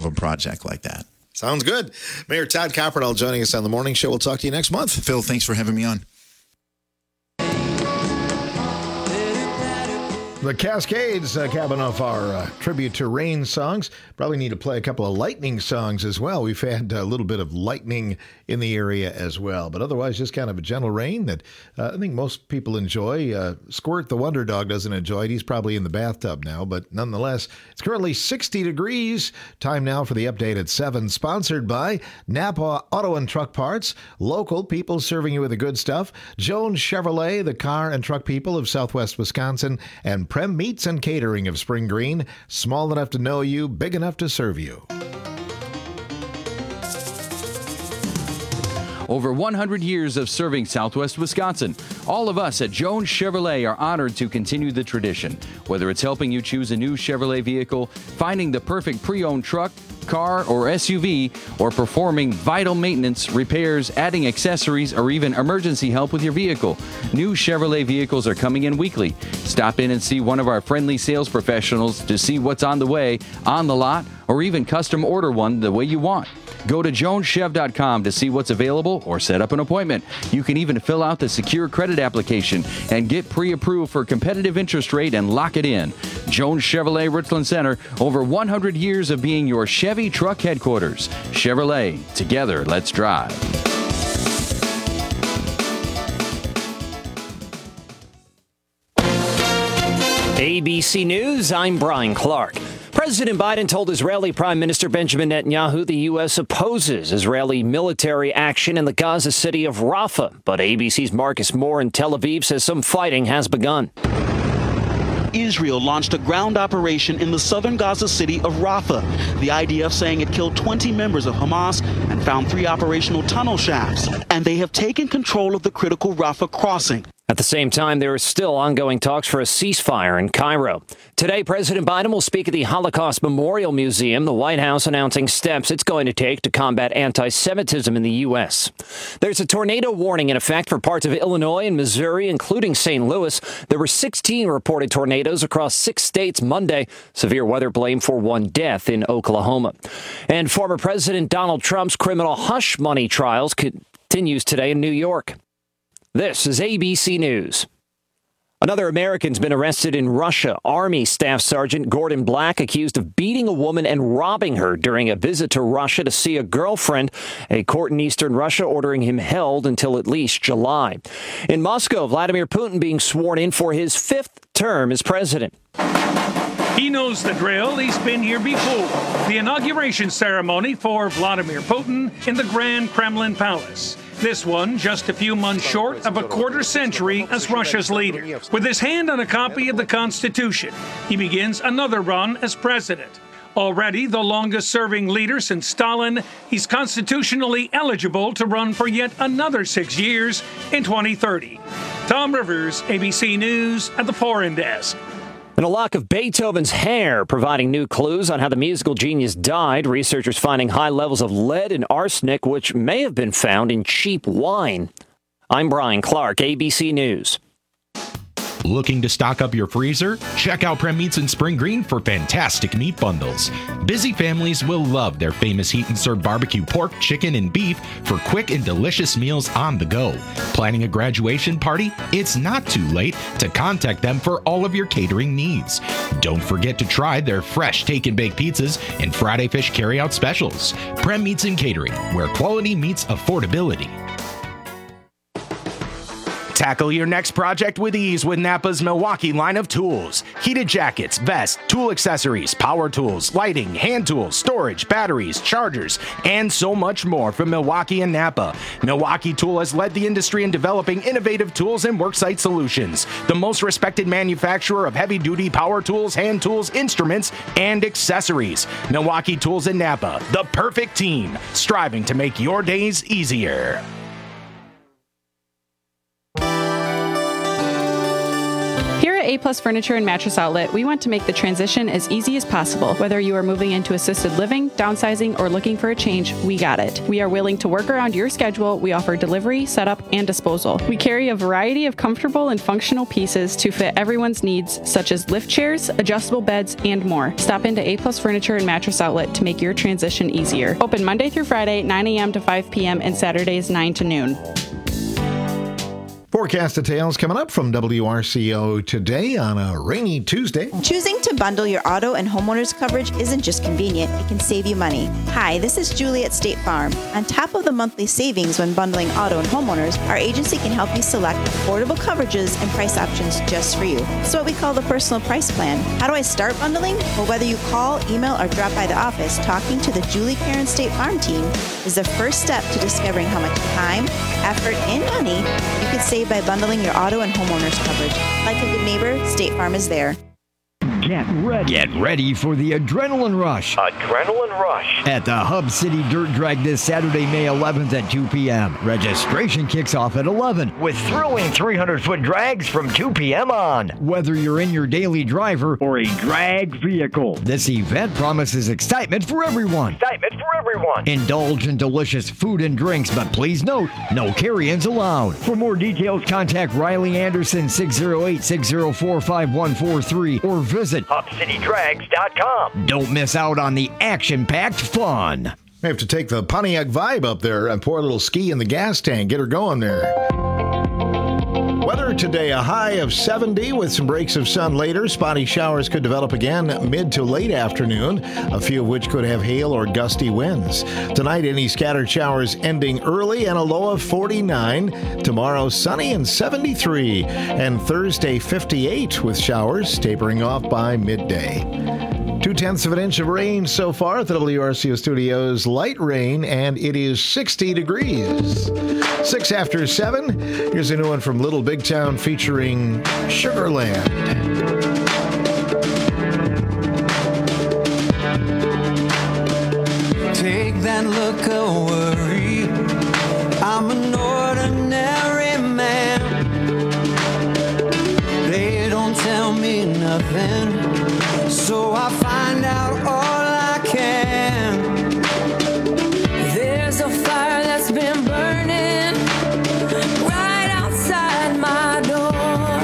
a project like that. Sounds good. Mayor Todd Copperdahl joining us on the morning show. We'll talk to you next month. Phil, thanks for having me on. The Cascades capping off our tribute to rain songs. Probably need to play a couple of lightning songs as well. We've had a little bit of lightning in the area as well. But otherwise, just kind of a gentle rain that I think most people enjoy. Squirt, the Wonder Dog, doesn't enjoy it. He's probably in the bathtub now. But nonetheless, it's currently 60 degrees. Time now for the update at 7. Sponsored by Napa Auto and Truck Parts. Local people serving you with the good stuff. Jones Chevrolet, the car and truck people of Southwest Wisconsin. And Prem Meats and Catering of Spring Green. Small enough to know you, big enough to serve you. Over 100 years of serving Southwest Wisconsin. All of us at Jones Chevrolet are honored to continue the tradition. Whether it's helping you choose a new Chevrolet vehicle, finding the perfect pre-owned truck, car, or SUV, or performing vital maintenance, repairs, adding accessories, or even emergency help with your vehicle. New Chevrolet vehicles are coming in weekly. Stop in and see one of our friendly sales professionals to see what's on the way, on the lot, or even custom order one the way you want. Go to joneschev.com to see what's available or set up an appointment. You can even fill out the secure credit application and get pre-approved for competitive interest rate and lock it in. Jones Chevrolet Richland Center, over 100 years of being your Chevy truck headquarters. Chevrolet, together, let's drive. ABC News, I'm Brian Clark. President Biden told Israeli Prime Minister Benjamin Netanyahu the U.S. opposes Israeli military action in the Gaza city of Rafah. But ABC's Marcus Moore in Tel Aviv says some fighting has begun. Israel launched a ground operation in the southern Gaza city of Rafah. The IDF saying it killed 20 members of Hamas and found 3 operational tunnel shafts. And they have taken control of the critical Rafah crossing. At the same time, there are still ongoing talks for a ceasefire in Cairo. Today, President Biden will speak at the Holocaust Memorial Museum, the White House announcing steps it's going to take to combat anti-Semitism in the U.S. There's a tornado warning in effect for parts of Illinois and Missouri, including St. Louis. There were 16 reported tornadoes across 6 states Monday. Severe weather blamed for 1 death in Oklahoma. And former President Donald Trump's criminal hush money trials continues today in New York. This is ABC News. Another American's been arrested in Russia. Army Staff Sergeant Gordon Black accused of beating a woman and robbing her during a visit to Russia to see a girlfriend. A court in eastern Russia ordering him held until at least July. In Moscow, Vladimir Putin being sworn in for his 5th term as president. He knows the drill. He's been here before. The inauguration ceremony for Vladimir Putin in the Grand Kremlin Palace. This one just a few months short of a quarter century as Russia's leader. With his hand on a copy of the Constitution, he begins another run as president. Already the longest-serving leader since Stalin, he's constitutionally eligible to run for yet another 6 years in 2030. Tom Rivers, ABC News at the Foreign Desk. And a lock of Beethoven's hair providing new clues on how the musical genius died. Researchers finding high levels of lead and arsenic, which may have been found in cheap wine. I'm Brian Clark, ABC News. Looking to stock up your freezer? Check out Prem Meats in Spring Green for fantastic meat bundles. Busy families will love their famous heat and serve barbecue pork, chicken, and beef for quick and delicious meals on the go. Planning a graduation party? It's not too late to contact them for all of your catering needs. Don't forget to try their fresh take and bake pizzas and Friday fish carryout specials. Prem Meats and Catering, where quality meets affordability. Tackle your next project with ease with Napa's Milwaukee line of tools. Heated jackets, vests, tool accessories, power tools, lighting, hand tools, storage, batteries, chargers, and so much more from Milwaukee and Napa. Milwaukee Tool has led the industry in developing innovative tools and worksite solutions. The most respected manufacturer of heavy-duty power tools, hand tools, instruments, and accessories. Milwaukee Tools and Napa, the perfect team, striving to make your days easier. A-Plus Furniture and Mattress Outlet, we want to make the transition as easy as possible. Whether you are moving into assisted living, downsizing, or looking for a change, we got it. We are willing to work around your schedule. We offer delivery, setup, and disposal. We carry a variety of comfortable and functional pieces to fit everyone's needs, such as lift chairs, adjustable beds, and more. Stop into A-Plus Furniture and Mattress Outlet to make your transition easier. Open Monday through Friday, 9 a.m. to 5 p.m. and Saturdays, 9 to noon. Forecast details coming up from WRCO today on a rainy Tuesday. Choosing to bundle your auto and homeowners coverage isn't just convenient, it can save you money. Hi, this is Julie at State Farm. On top of the monthly savings when bundling auto and homeowners, our agency can help you select affordable coverages and price options just for you. It's what we call the personal price plan. How do I start bundling? Well, whether you call, email, or drop by the office, talking to the Julie Karen State Farm team is the first step to discovering how much time, effort, and money you could save by bundling your auto and homeowners coverage. Like a good neighbor, State Farm is there. Get ready for the Adrenaline Rush. Adrenaline Rush. At the Hub City Dirt Drag this Saturday, May 11th at 2 p.m. Registration kicks off at 11. With thrilling 300-foot drags from 2 p.m. on. Whether you're in your daily driver Or a drag vehicle. this event promises excitement for everyone. Excitement for everyone. Indulge in delicious food and drinks, but please note, no carry-ins allowed. For more details, contact Riley Anderson, 608-604-5143, or visit HubCityDrags.com. Don't miss out on the action-packed fun. We have to take the Pontiac vibe up there and pour a little ski in the gas tank. Get her going there. Weather today, a high of 70 with some breaks of sun later. Spotty showers could develop again mid to late afternoon, a few of which could have hail or gusty winds. Tonight, any scattered showers ending early and a low of 49. Tomorrow, sunny and 73. And Thursday, 58 with showers tapering off by midday. 0.2 of an inch of rain so far at the WRCO studios. Light rain, and it is 60 degrees. 6 after 7. Here's a new one from Little Big Town featuring Sugarland. Take that look of worry. I'm an ordinary man. They don't tell me nothing, so I find out all I can. There's a fire that's been burning right outside my door.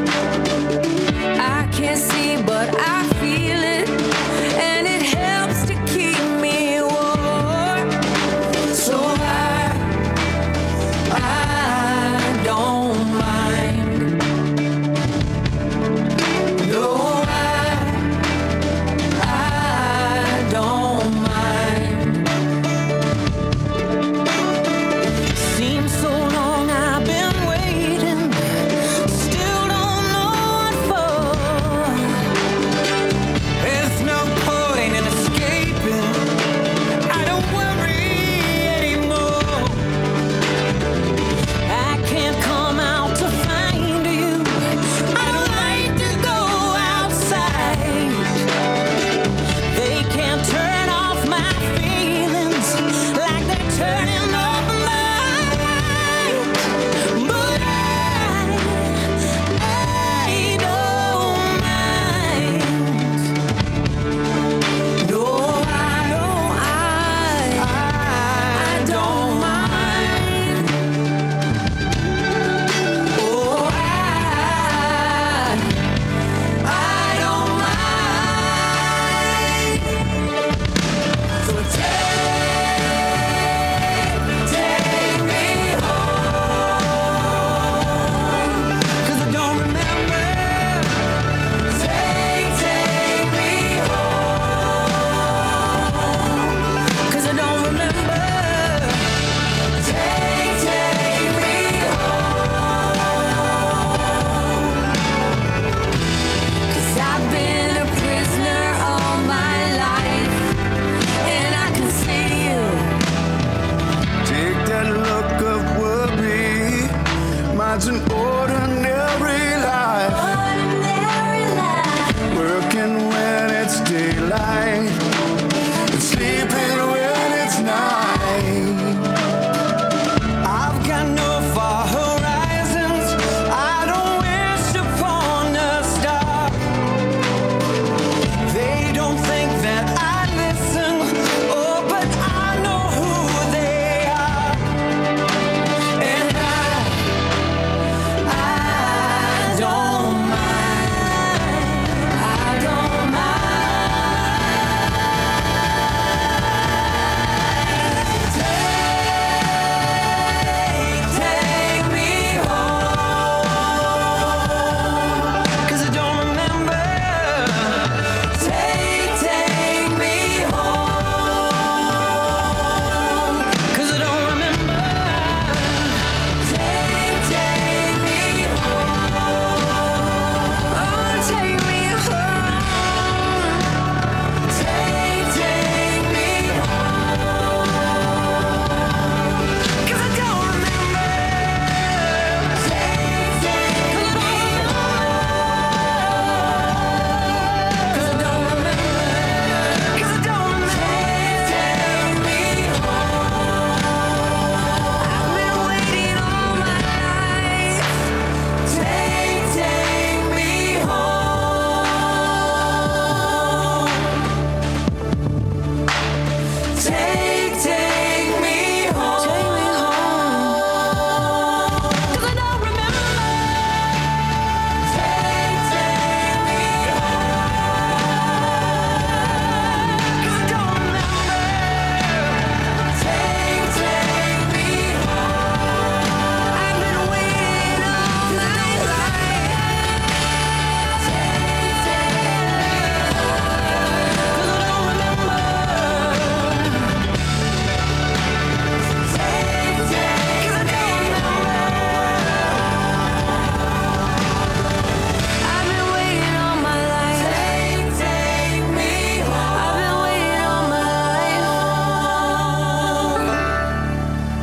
I can't see, but I feel it, and it helps to keep me warm.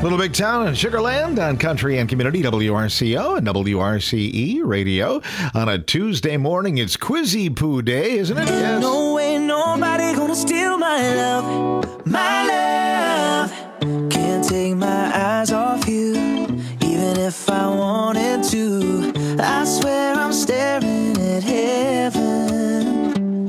Little Big Town in Sugarland on Country and Community, WRCO and WRCE Radio. On a Tuesday morning, it's Quizzy Poo Day, isn't it? Yes. No way nobody gonna steal my love, my love. Can't take my eyes off you, even if I wanted to. I swear I'm staring at heaven,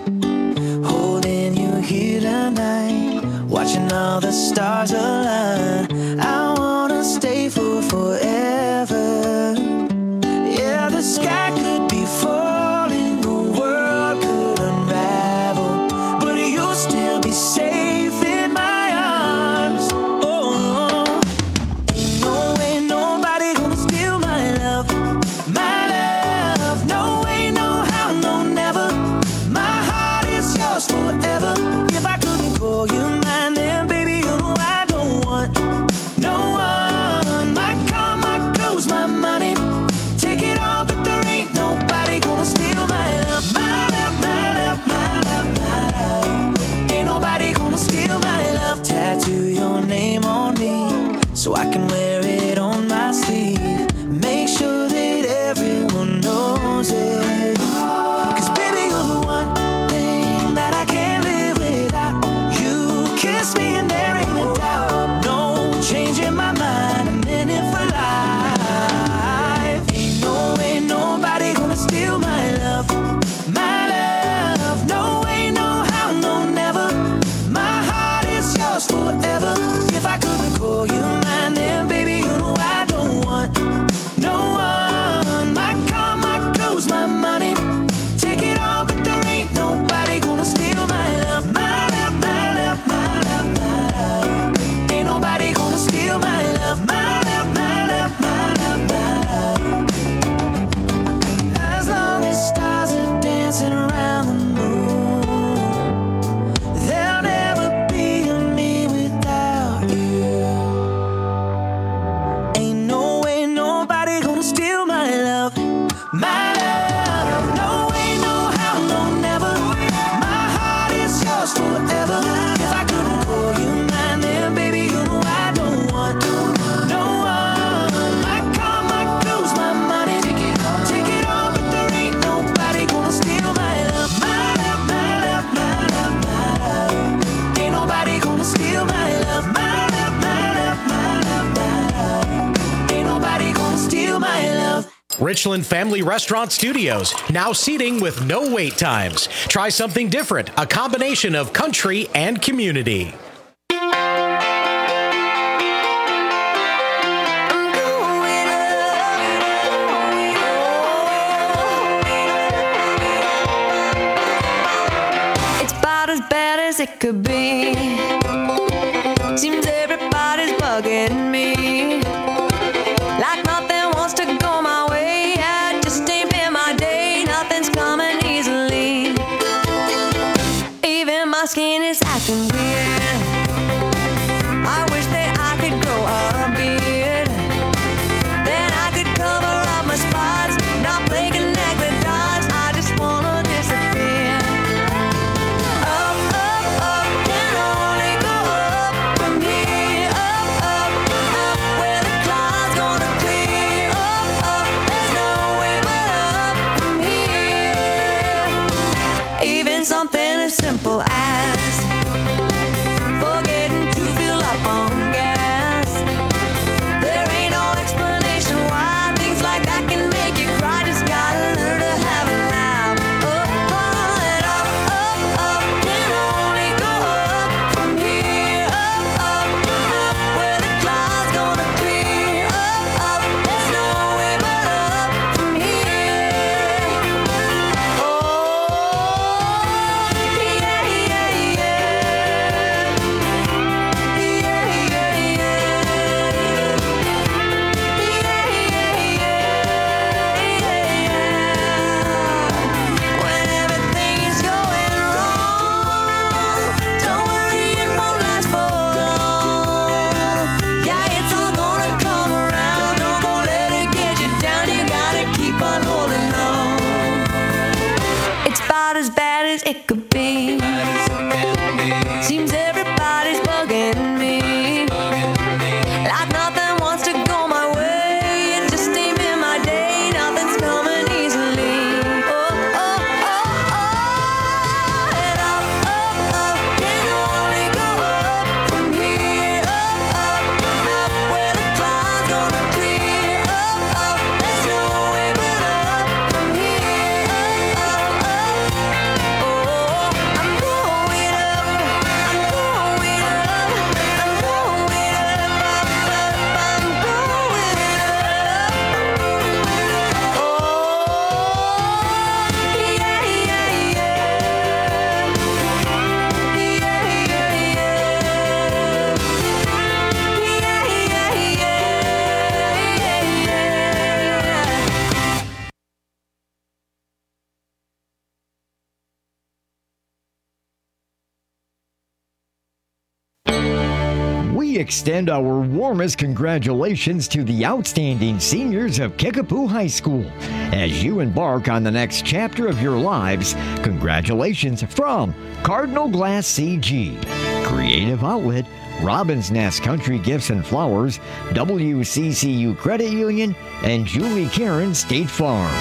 holding you here tonight, watching all the stars align. I wanna stay for forever. Yeah, the sky could be falling, the world could unravel, but you'll still be safe in my arms. Oh, ain't no way nobody gonna steal my love, my love. No way, no how, no never. My heart is yours forever. If I couldn't call you mine, then baby, you know I don't want no one. My car, my clothes, my money, take it all, but there ain't nobody gonna steal my love, my love, my love, my love, my love. Ain't nobody gonna steal my love. Tattoo your name on me so I can wear it on my sleeve. Make sure that everyone knows it. 'Cause baby, you're the one thing that I can't live without. You kiss me and there ain't no doubt. No changing my mind, I'm in it for life. Ain't no way nobody gonna steal my love, my love. No way, no how, no never. My heart is yours forever. If I couldn't call you mine, then baby, you know I don't want no one. My car, my clothes, my money, take it all, but there ain't nobody gonna steal my love, my love, my love, my love, my love. Ain't nobody gonna steal my love, my love, my love, my love, my love. As long as stars are dancing around the moon, there'll never be a me without you. Ain't no way nobody gonna steal my love, my love. No way, no how, no never. My heart is yours forever. If I couldn't call you mine, then baby, you know I don't want no one. My car, my clothes, my money, take it all, but there ain't nobody gonna steal my love, my love, my love, my love, my love. Ain't nobody gonna steal my love, my love, my love, my love, my love. Ain't nobody gonna steal my love. Richland Family Restaurant Studios, now seating with no wait times. Try something different, a combination of country and community. It's about as bad as it could be. Seems everybody's bugging me. Like nothing wants to go my way. Yeah, it just ain't been my day. Nothing's coming easily. Even my skin is acting weird. I wish that I could grow a beard. Then I could cover up my spots, not play connect the dots. I just wanna disappear. Up, up, up and we extend our warmest congratulations to the outstanding seniors of Kickapoo High School. As you embark on the next chapter of your lives, congratulations from Cardinal Glass CG, Creative Outlet, Robin's Nest Country Gifts and Flowers, WCCU Credit Union, and Julie Karen State Farm.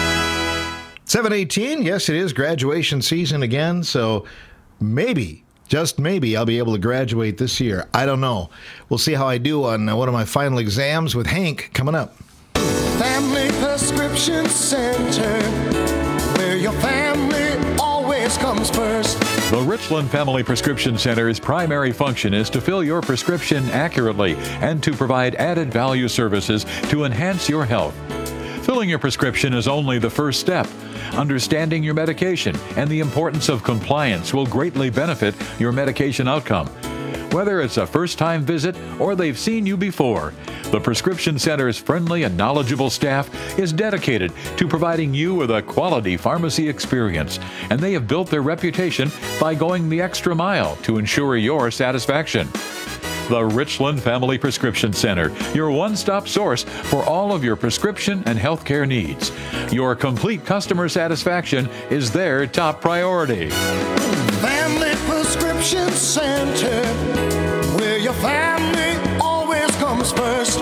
7:18, yes, it is graduation season again, so maybe, just maybe, I'll be able to graduate this year. I don't know. We'll see how I do on one of my final exams with Hank coming up. Family Prescription Center, where your family always comes first. The Richland Family Prescription Center's primary function is to fill your prescription accurately and to provide added value services to enhance your health. Filling your prescription is only the first step. Understanding your medication and the importance of compliance will greatly benefit your medication outcome. Whether it's a first-time visit or they've seen you before, the Prescription Center's friendly and knowledgeable staff is dedicated to providing you with a quality pharmacy experience, and they have built their reputation by going the extra mile to ensure your satisfaction. The Richland Family Prescription Center, your one-stop source for all of your prescription and healthcare needs. Your complete customer satisfaction is their top priority. Family Prescription Center, where your family always comes first.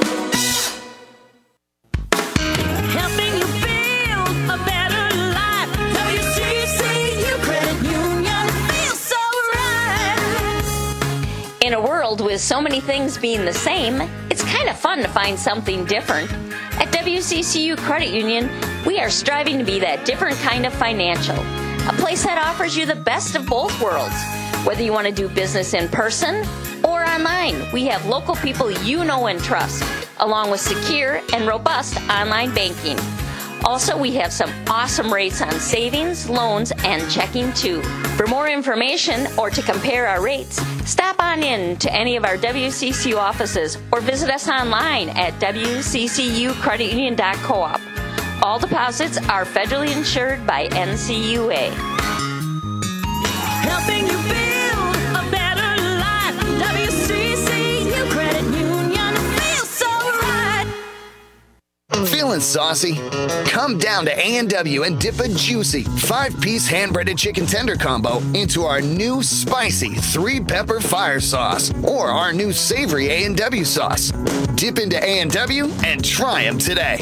Helping you build a better life. WCCU Credit Union feels so right. In a world with so many things being the same, it's kind of fun to find something different. At WCCU Credit Union, we are striving to be that different kind of financial. A place that offers you the best of both worlds. Whether you want to do business in person or online, we have local people you know and trust, along with secure and robust online banking. Also, we have some awesome rates on savings, loans, and checking too. For more information or to compare our rates, stop on in to any of our WCCU offices or visit us online at wccucreditunion.coop. All deposits are federally insured by NCUA. Helping you build a better life. WCCU Credit Union feels so right. Feeling saucy? Come down to A&W and dip a juicy 5-piece hand-breaded chicken tender combo into our new spicy 3-pepper fire sauce or our new savory A&W sauce. Dip into A&W and try them today.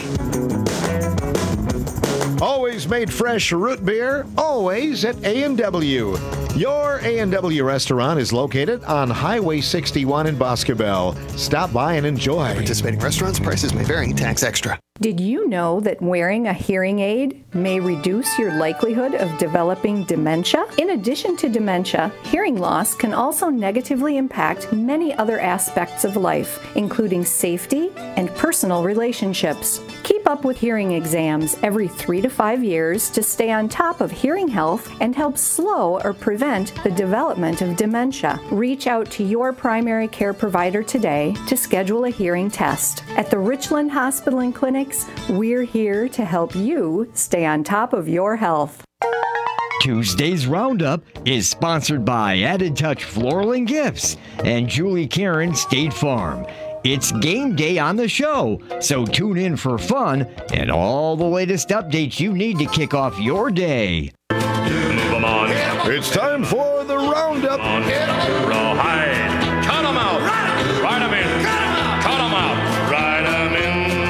Always made fresh root beer, always at A&W. Your A&W restaurant is located on Highway 61 in Boscobel. Stop by and enjoy. Participating restaurants, prices may vary, tax extra. Did you know that wearing a hearing aid may reduce your likelihood of developing dementia? In addition to dementia, hearing loss can also negatively impact many other aspects of life, including safety and personal relationships. Keep up with hearing exams every 3 to 5 years to stay on top of hearing health and help slow or prevent the development of dementia. Reach out to your primary care provider today to schedule a hearing test. At the Richland Hospital and Clinic, we're here to help you stay on top of your health. Tuesday's Roundup is sponsored by Added Touch Floral and Gifts and Julie Karen State Farm. It's game day on the show, so tune in for fun and all the latest updates you need to kick off your day. Move 'em on. It's time for the Roundup. Rawhide. Cut 'em out. Ride 'em in. Cut 'em out. Ride 'em in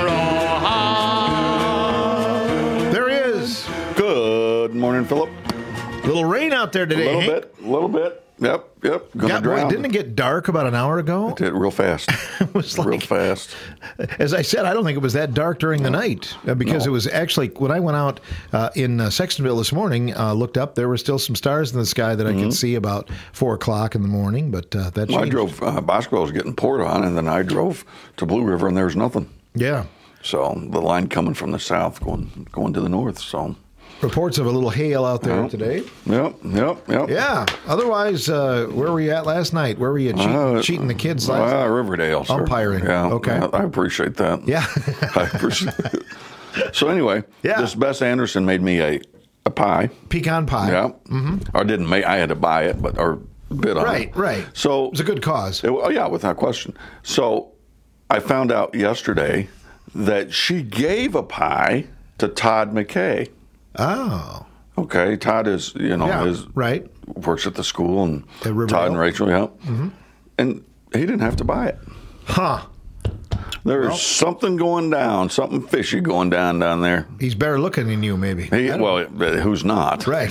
rawhide. There he is. Good morning, Philip. Little rain out there today. A little bit. Yep. Didn't it get dark about an hour ago? It did real fast. It was real fast. As I said, I don't think it was that dark during the night because it was actually, when I went out in Sextonville this morning, looked up, there were still some stars in the sky that I could see about 4 o'clock in the morning, but that changed. I drove, Bosco was getting poured on, and then I drove to Blue River, and there was nothing. Yeah. So the line coming from the south going to the north, so... Reports of a little hail out there today. Yep. Yeah. Otherwise, where were you at last night? Where were you cheating the kids last night? Riverdale, sir. Umpiring. Yeah. Okay. I appreciate that. Yeah. I appreciate it. So anyway, this Bess Anderson made me a pie. Pecan pie. Yeah. Mm-hmm. I didn't make. I had to buy it, bid on Right, it. right. So It was a good cause. Yeah, without question. So I found out yesterday that she gave a pie to Todd McKay. Oh. Okay, Todd is, right. works at the school, and At Riverdale? Todd and Rachel, yeah. Mhm. And he didn't have to buy it. Huh. There's something going down, something fishy going down there. He's better looking than you, maybe. Who's not? Right.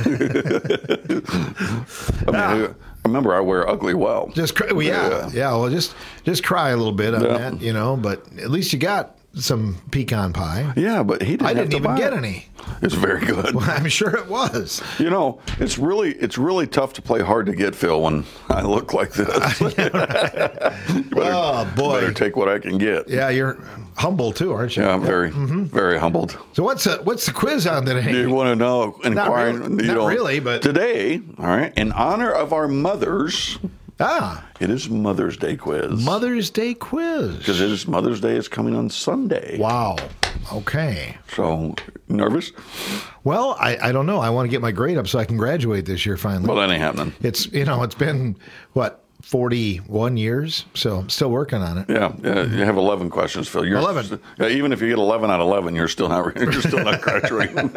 Remember, I wear ugly well. Just cry, well, just cry a little bit on that, but at least you got some pecan pie. Yeah, but he didn't. I didn't have to even buy get it. any. It's very good. Well, I'm sure it was. It's really tough to play hard to get, Phil, when I look like this. You Oh boy! better take what I can get. Yeah, you're humble too, aren't you? Yeah, I'm very humbled. So what's the quiz on today? Do you want to know? Not really, but today, all right, in honor of our mothers. It is Mother's Day quiz. Mother's Day quiz. Because Mother's Day is coming on Sunday. Wow. Okay. So, nervous? Well, I don't know. I want to get my grade up so I can graduate this year finally. Well, that ain't happening. It's been, 41 years? So I'm still working on it. Yeah. You have 11 questions, Phil. 11. Even if you get 11 out of 11, you're still not graduating.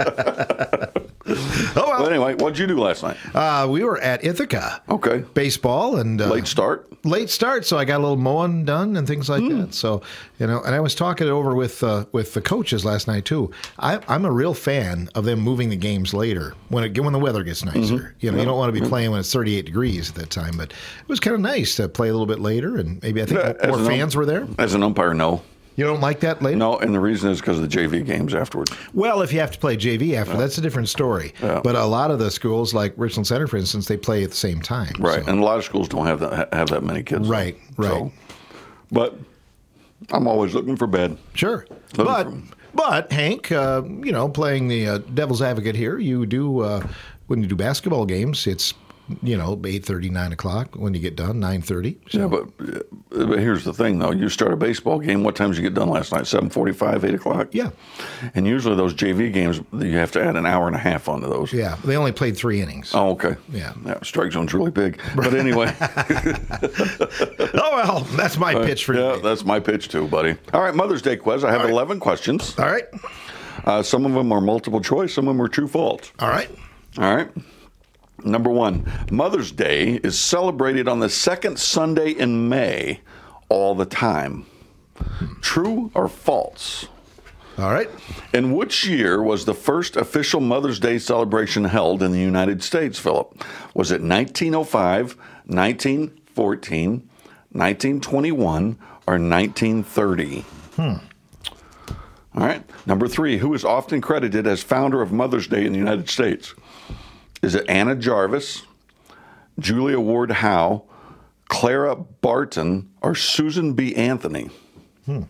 Well, anyway, what did you do last night? We were at Ithaca. Okay. Baseball and late start. So I got a little mowing done and things like that. So and I was talking it over with the coaches last night too. I'm a real fan of them moving the games later when the weather gets nicer. You don't want to be playing when it's 38 degrees at that time, but it was kind of nice to play a little bit later, and maybe I think more fans were there. As an umpire, no. You don't like that later? No, and the reason is because of the JV games afterwards. Well, if you have to play JV after, that's a different story. Yeah. But a lot of the schools, like Richland Center, for instance, they play at the same time. Right, so. and a lot of schools don't have that many kids. Right. So, but I'm always looking for bed. Sure. But Hank, playing the devil's advocate here, you do when you do basketball games, it's 8:30, 9 o'clock when you get done, 9:30. So. Yeah, but here's the thing, though. You start a baseball game, what time did you get done last night? 7:45, 8 o'clock? Yeah. And usually those JV games, you have to add an hour and a half onto those. Yeah, they only played 3 innings. Oh, okay. Yeah. Strike zone's really big. But anyway. Oh, well, that's my pitch for today. Yeah, that's my pitch too, buddy. All right, Mother's Day quiz. I have 11 questions. All right. Some of them are multiple choice, some of them are true false. All right. All right. Number 1, Mother's Day is celebrated on the second Sunday in May all the time. True or false? All right. In which year was the first official Mother's Day celebration held in the United States, Philip? Was it 1905, 1914, 1921, or 1930? All right. Number 3, who is often credited as founder of Mother's Day in the United States? Is it Anna Jarvis, Julia Ward Howe, Clara Barton, or Susan B. Anthony? All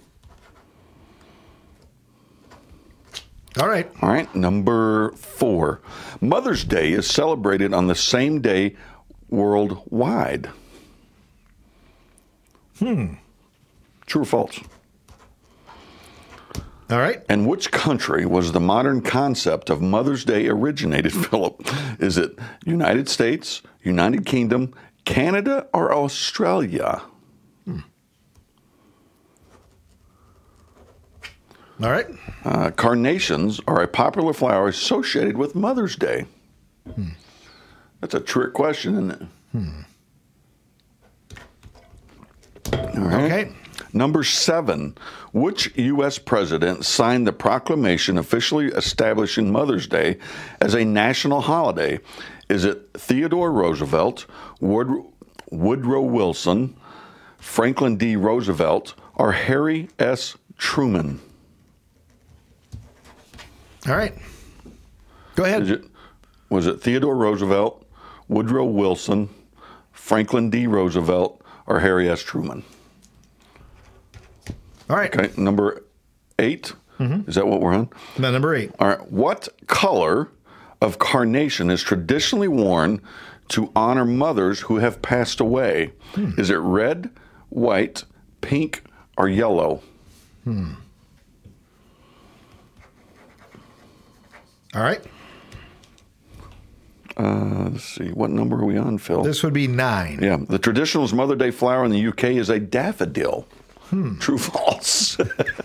right. All right. Number 4. Mother's Day is celebrated on the same day worldwide. True or false? All right. And which country was the modern concept of Mother's Day originated, Philip? Is it United States, United Kingdom, Canada, or Australia? All right. Carnations are a popular flower associated with Mother's Day. That's a trick question, isn't it? All right. Okay. Number 7, which U.S. president signed the proclamation officially establishing Mother's Day as a national holiday? Is it Theodore Roosevelt, Woodrow Wilson, Franklin D. Roosevelt, or Harry S. Truman? All right. Go ahead. Was it Theodore Roosevelt, Woodrow Wilson, Franklin D. Roosevelt, or Harry S. Truman? All right. Okay, number 8. Is that what we're on? No, number 8. All right. What color of carnation is traditionally worn to honor mothers who have passed away? Is it red, white, pink, or yellow? All right. Let's see. What number are we on, Phil? This would be 9. Yeah. The traditional Mother's Day flower in the UK is a daffodil. True, false? All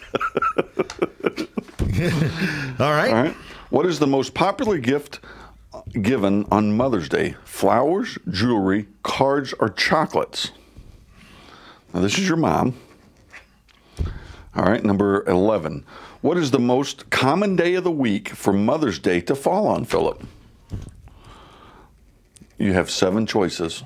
right. All right. What is the most popular gift given on Mother's Day? Flowers, jewelry, cards, or chocolates? Now, this is your mom. All right. Number 11. What is the most common day of the week for Mother's Day to fall on, Philip? You have 7 choices.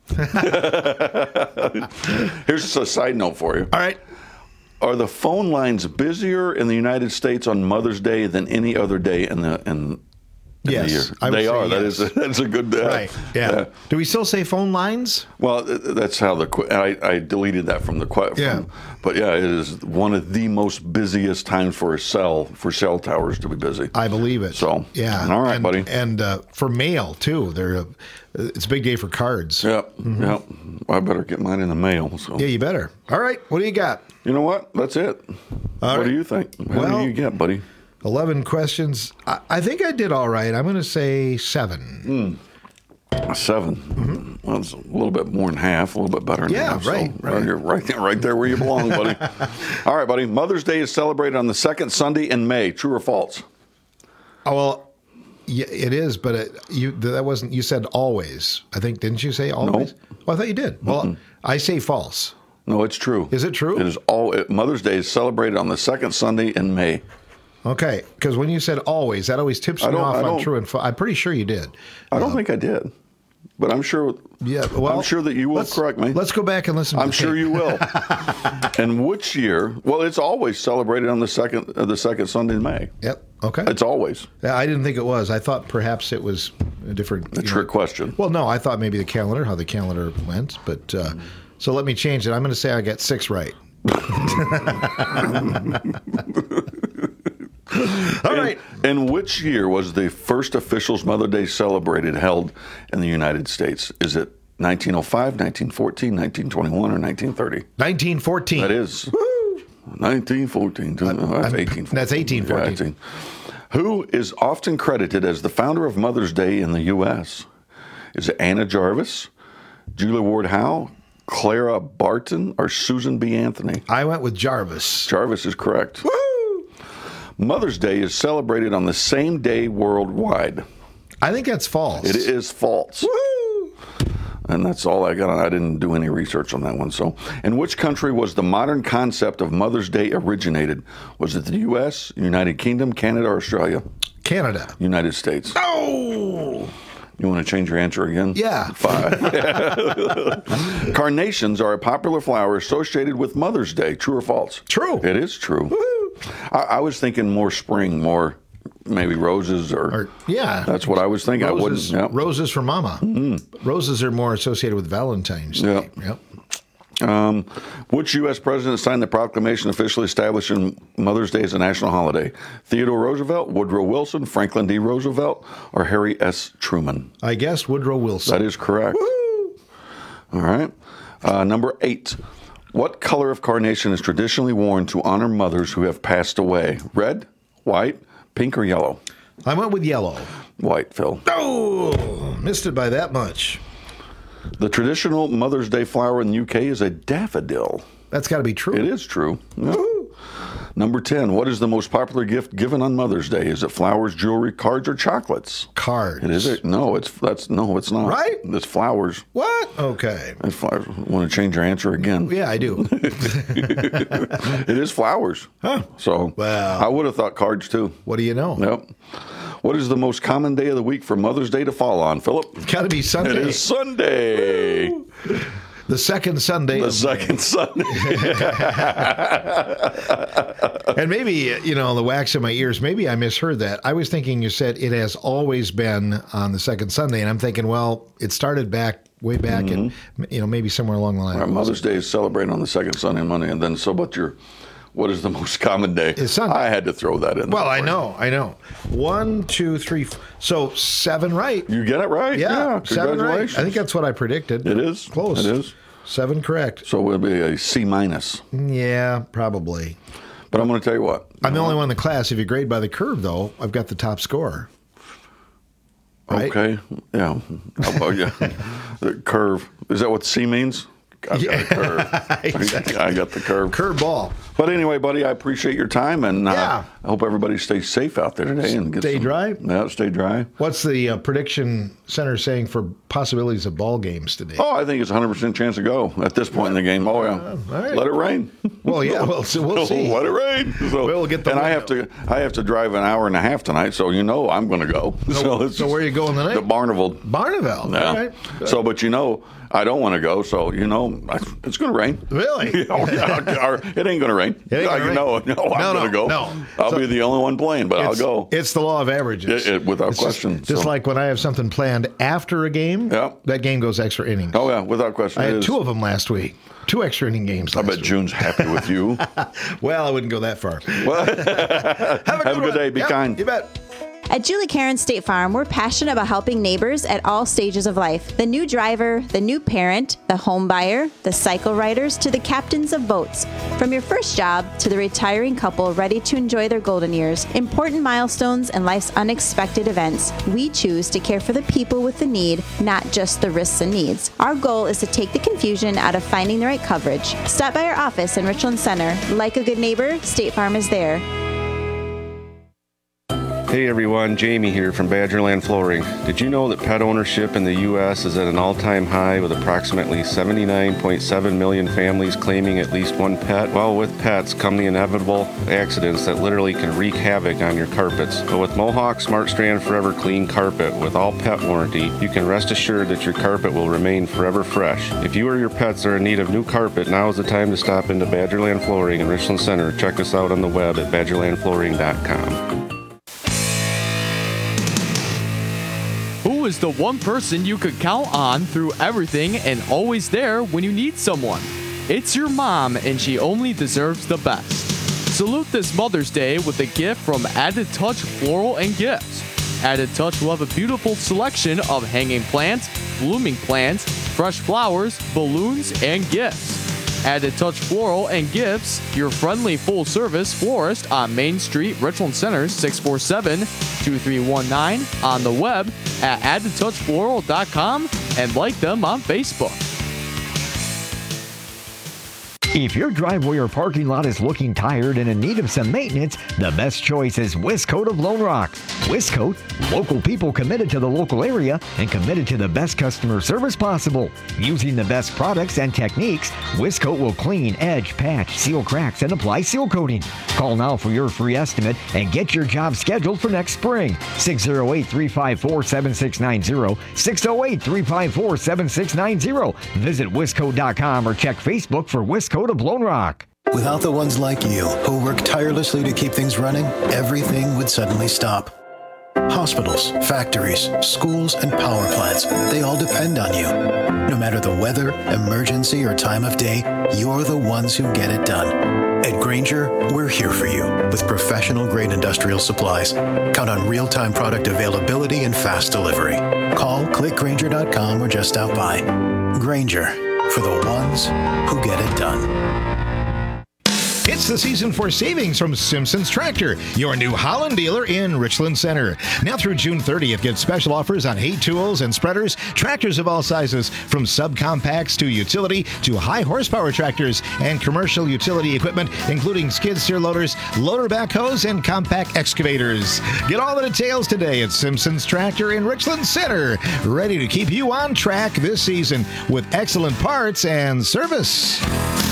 Here's a side note for you. All right. Are the phone lines busier in the United States on Mother's Day than any other day in the Yes, year? I would They say are. yes. That's a good. Right. Yeah. Do we still say phone lines? Well, that's how I deleted that from the question. Yeah. But yeah, it is one of the most busiest times for cell towers to be busy. I believe it. So yeah. All right, and, buddy. And for mail too. It's a big day for cards. Yep. Mm-hmm. Yep. I better get mine in the mail. So. Yeah, you better. All right. What do you got? You know what? That's it. What do you think? What do you get, buddy? 11 questions. I think I did all right. I'm going to say 7. 7. Mm-hmm. Well, it's a little bit more than half, a little bit better than half. Right. You're right there where you belong, buddy. All right, buddy. Mother's Day is celebrated on the second Sunday in May. True or false? Oh, well, yeah, it is, but that wasn't, you said always. I think, didn't you say always? No. Well, I thought you did. Well, I say false. No, it's true. Is it true? It is Mother's Day is celebrated on the second Sunday in May. Okay, because when you said always, that always tips me off on true and false. I'm pretty sure you did. I don't think I did, but I'm sure. Yeah, well, I'm sure that you will correct me. Let's go back and listen. I'm sure you will. And which year? Well, it's always celebrated on the second Sunday in May. Yep. Okay. It's always. Yeah, I didn't think it was. I thought perhaps it was a different. A trick question. Well, no, I thought maybe how the calendar went, but so let me change it. I'm going to say I got 6 right. All right. In which year was the first official Mother's Day celebrated held in the United States? Is it 1905, 1914, 1921, or 1930? 1914. That is. Woo! 1914. That's 1814. That's 1814. Yeah, who is often credited as the founder of Mother's Day in the U.S.? Is it Anna Jarvis, Julia Ward Howe, Clara Barton, or Susan B. Anthony? I went with Jarvis. Jarvis is correct. Woo! Mother's Day is celebrated on the same day worldwide. I think that's false. It is false. Woo! And that's all I got on. I didn't do any research on that one. So, in which country was the modern concept of Mother's Day originated? Was it the U.S., United Kingdom, Canada, or Australia? Canada. United States. Oh! You want to change your answer again? Yeah. 5. Carnations are a popular flower associated with Mother's Day. True or false? True. It is true. Woo-hoo. I was thinking more spring, more maybe roses or yeah. That's what I was thinking. Roses, I wouldn't. Yep. Roses for Mama. Mm-hmm. Roses are more associated with Valentine's Day. Yep. Which U.S. president signed the proclamation officially establishing Mother's Day as a national holiday? Theodore Roosevelt, Woodrow Wilson, Franklin D. Roosevelt, or Harry S. Truman? I guess Woodrow Wilson. That is correct. Woo! All right. Number 8. What color of carnation is traditionally worn to honor mothers who have passed away? Red, white, pink, or yellow? I went with yellow. White, Phil. Oh, missed it by that much. The traditional Mother's Day flower in the UK is a daffodil. That's got to be true. It is true. Yep. Number 10. What is the most popular gift given on Mother's Day? Is it flowers, jewelry, cards, or chocolates? Cards. It is it? No, it's not. Right? It's flowers. What? Okay. It's flowers. Want to change your answer again? Yeah, I do. It is flowers. Huh. So I would have thought cards too. What do you know? Yep. What is the most common day of the week for Mother's Day to fall on, Philip? Got to be Sunday. It is Sunday. Woo! The second Sunday. The second Sunday. And maybe, the wax in my ears, maybe I misheard that. I was thinking you said it has always been on the second Sunday, and I'm thinking, well, it started way back, and maybe somewhere along the line. Right, Mother's Day is celebrated on the second Sunday of Monday, and then what is the most common day? It's Sunday. I had to throw that in. Well, I know. 1, 2, 3, 4. So 7 right. You get it right. Yeah, 7 congratulations. right. I think that's what I predicted. It is close. It is 7 correct. So it'll be a C minus. Yeah, probably. But I'm going to tell you what. I'm the only one in the class. If you grade by the curve, though, I've got the top score. right? Okay. Yeah. How about you? The curve. Is that what C means? I've got a curve. Exactly. I got the curve. Curve ball. But anyway, buddy, I appreciate your time, and I hope everybody stays safe out there today. And Stay dry? Yeah, stay dry. What's the prediction center saying for possibilities of ball games today? Oh, I think it's 100% chance to go at this point in the game. Oh, yeah. All right. Let it rain. Well, yeah, we'll see. Let it rain. So, We'll get the and I have to drive an hour and a half tonight, so I'm going to go. So where are you going tonight? The Barneville. Barneville. Yeah. All right. Good. So, but I don't want to go, so it's going to rain. Really? It ain't going to rain. It ain't gonna rain. I'm going to go. No. I'll be the only one playing, but I'll go. It's the law of averages. Without question. Just like when I have something planned after a game, that game goes extra innings. Oh, yeah, without question. I had 2 of them last week. 2 extra inning games last week. I bet June's happy with you. Well, I wouldn't go that far. Have a good day. Be kind. You bet. At Julie Karen State Farm, we're passionate about helping neighbors at all stages of life. The new driver, the new parent, the home buyer, the cycle riders, to the captains of boats. From your first job to the retiring couple ready to enjoy their golden years, important milestones, and life's unexpected events, we choose to care for the people with the need, not just the risks and needs. Our goal is to take the confusion out of finding the right coverage. Stop by our office in Richland Center. Like a good neighbor, State Farm is there. Hey everyone, Jamie here from Badgerland Flooring. Did you know that pet ownership in the U.S. is at an all-time high with approximately 79.7 million families claiming at least one pet? Well, with pets come the inevitable accidents that literally can wreak havoc on your carpets. But with Mohawk Smart Strand Forever Clean Carpet with all pet warranty, you can rest assured that your carpet will remain forever fresh. If you or your pets are in need of new carpet, now is the time to stop into Badgerland Flooring in Richland Center. Check us out on the web at badgerlandflooring.com. Who is the one person you could count on through everything and always there when you need someone? It's your mom, and she only deserves the best. Salute this Mother's Day with a gift from Added Touch Floral and Gifts. Added Touch will have a beautiful selection of hanging plants, blooming plants, fresh flowers, balloons, and gifts. Added Touch Floral and Gifts, your friendly full-service florist on Main Street, Richland Center, 647-2319, on the web at addedtouchfloral.com, and like them on Facebook. If your driveway or parking lot is looking tired and in need of some maintenance, the best choice is Wiscoat of Lone Rock. Wiscoat, local people committed to the local area and committed to the best customer service possible. Using the best products and techniques, Wiscoat will clean, edge, patch, seal cracks, and apply seal coating. Call now for your free estimate and get your job scheduled for next spring. 608-354-7690, 608-354-7690. Visit Wiscoat.com or check Facebook for Wiscoat of Lone Rock. Without the ones like you who work tirelessly to keep things running, everything would suddenly stop. Hospitals, factories, schools, and power plants, they all depend on you. No matter the weather, emergency, or time of day, you're the ones who get it done. At Grainger, we're here for you with professional-grade industrial supplies. Count on real-time product availability and fast delivery. Call, click Grainger.com, or just stop by. Grainger, for the ones who get it done. It's the season for savings from Simpson's Tractor, your New Holland dealer in Richland Center. Now through June 30th, get special offers on hay tools and spreaders, tractors of all sizes, from subcompacts to utility to high horsepower tractors and commercial utility equipment, including skid steer loaders, loader backhoes, and compact excavators. Get all the details today at Simpson's Tractor in Richland Center, ready to keep you on track this season with excellent parts and service.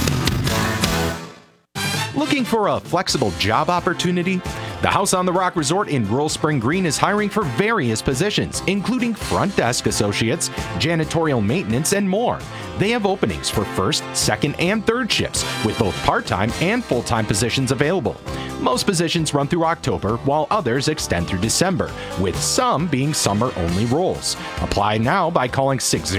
Looking for a flexible job opportunity? The House on the Rock Resort in Rural Spring Green is hiring for various positions, including front desk associates, janitorial maintenance, and more. They have openings for first, second, and third shifts, with both part-time and full-time positions available. Most positions run through October, while others extend through December, with some being summer-only roles. Apply now by calling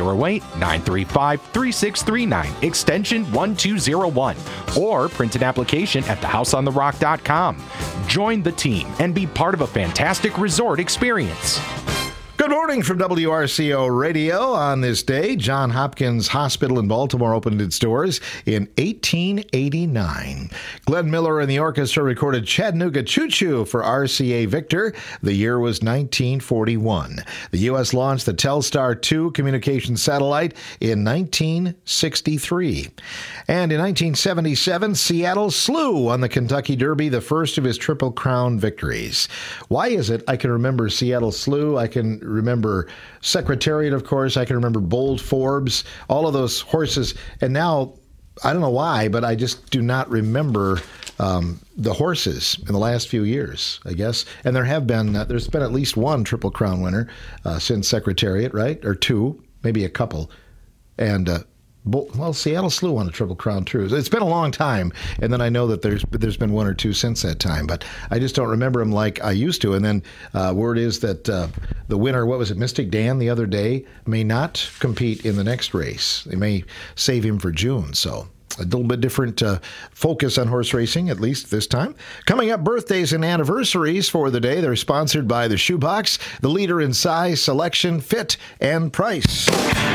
608-935-3639, extension 1201, or print an application at thehouseontherock.com. Join the team and be part of a fantastic resort experience. Good morning from WRCO Radio. On this day, Johns Hopkins Hospital in Baltimore opened its doors in 1889. Glenn Miller and the orchestra recorded Chattanooga Choo Choo for RCA Victor. The year was 1941. The U.S. launched the Telstar 2 communication satellite in 1963. And in 1977, Seattle Slew won the Kentucky Derby, the first of his Triple Crown victories. Why is it I can remember Seattle Slew? I can remember Secretariat, of course. I can remember Bold Forbes, all of those horses. And now, I don't know why, but I just do not remember the horses in the last few years, I guess. And there's been at least one Triple Crown winner since Secretariat, right? Or two, maybe a couple. And Seattle Slew won a Triple Crown too. It's been a long time, and then I know that there's been one or two since that time, but I just don't remember them like I used to. And then word is that the winner, what was it, Mystic Dan the other day, may not compete in the next race. They may save him for June, so a little bit different focus on horse racing, at least this time. Coming up, birthdays and anniversaries for the day. They're sponsored by the Shoebox, the leader in size, selection, fit, and price.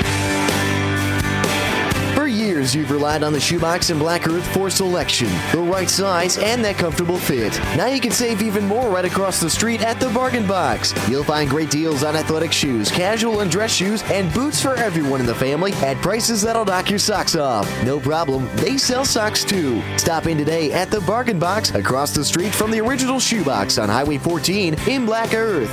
You've relied on the Shoebox and Black Earth for selection, the right size, and that comfortable fit. Now you can save even more right across the street at the Bargain Box. You'll find great deals on athletic shoes, casual and dress shoes, and boots for everyone in the family at prices that'll knock your socks off. No problem, they sell socks too. Stop in today at the Bargain Box across the street from the original Shoebox on Highway 14 in Black Earth.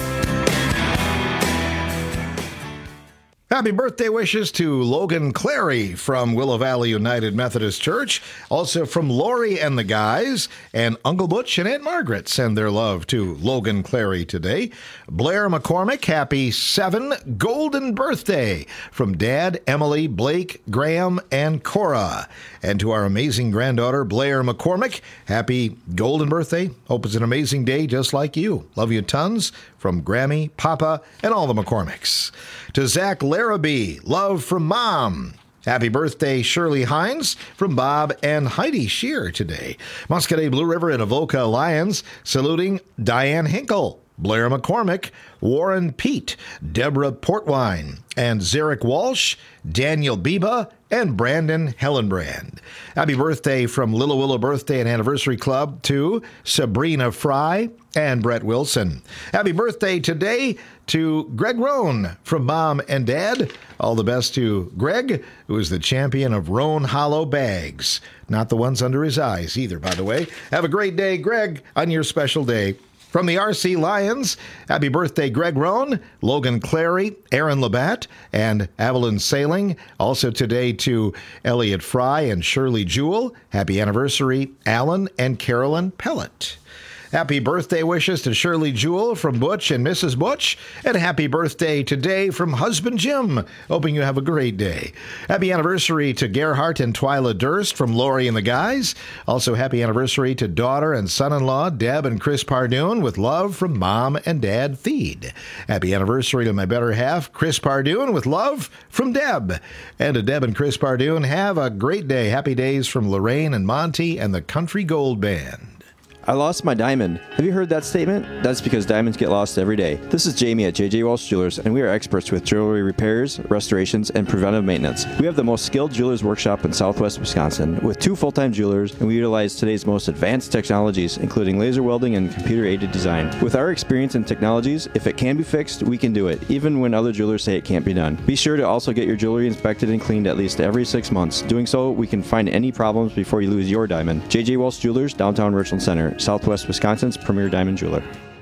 Happy birthday wishes to Logan Clary from Willow Valley United Methodist Church. Also from Lori and the guys, and Uncle Butch and Aunt Margaret send their love to Logan Clary today. Blair McCormick, happy 7th golden birthday from Dad, Emily, Blake, Graham, and Cora. And to our amazing granddaughter, Blair McCormick, happy golden birthday. Hope it's an amazing day just like you. Love you tons from Grammy, Papa, and all the McCormicks. To Zach Larrabee, love from Mom. Happy birthday, Shirley Hines, from Bob and Heidi Shear today. Muscadet Blue River and Avoca Lions, saluting Diane Hinkle, Blair McCormick, Warren Pete, Deborah Portwine, and Zarek Walsh, Daniel Biba, and Brandon Hellenbrand. Happy birthday from Little Willow Birthday and Anniversary Club to Sabrina Fry and Brett Wilson. Happy birthday today to Greg Rohn from Mom and Dad. All the best to Greg, who is the champion of Rohn Hollow bags. Not the ones under his eyes either, by the way. Have a great day, Greg, on your special day. From the RC Lions, happy birthday, Greg Rohn, Logan Clary, Aaron Labatt, and Avalon Sailing. Also today to Elliot Fry and Shirley Jewell. Happy anniversary, Alan and Carolyn Pellet. Happy birthday wishes to Shirley Jewell from Butch and Mrs. Butch. And happy birthday today from Husband Jim. Hoping you have a great day. Happy anniversary to Gerhardt and Twyla Durst from Lori and the Guys. Also happy anniversary to daughter and son-in-law Deb and Chris Pardoon with love from Mom and Dad Feed. Happy anniversary to my better half, Chris Pardoon, with love from Deb. And to Deb and Chris Pardoon, have a great day. Happy days from Lorraine and Monty and the Country Gold Band. I lost my diamond. Have you heard that statement? That's because diamonds get lost every day. This is Jamie at JJ Walsh Jewelers, and we are experts with jewelry repairs, restorations, and preventive maintenance. We have the most skilled jewelers workshop in Southwest Wisconsin with 2 full-time jewelers, and we utilize today's most advanced technologies, including laser welding and computer-aided design. With our experience in technologies, if it can be fixed, we can do it, even when other jewelers say it can't be done. Be sure to also get your jewelry inspected and cleaned at least every 6 months. Doing so, we can find any problems before you lose your diamond. JJ Walsh Jewelers, downtown Richland Center, Southwest Wisconsin's premier diamond jeweler.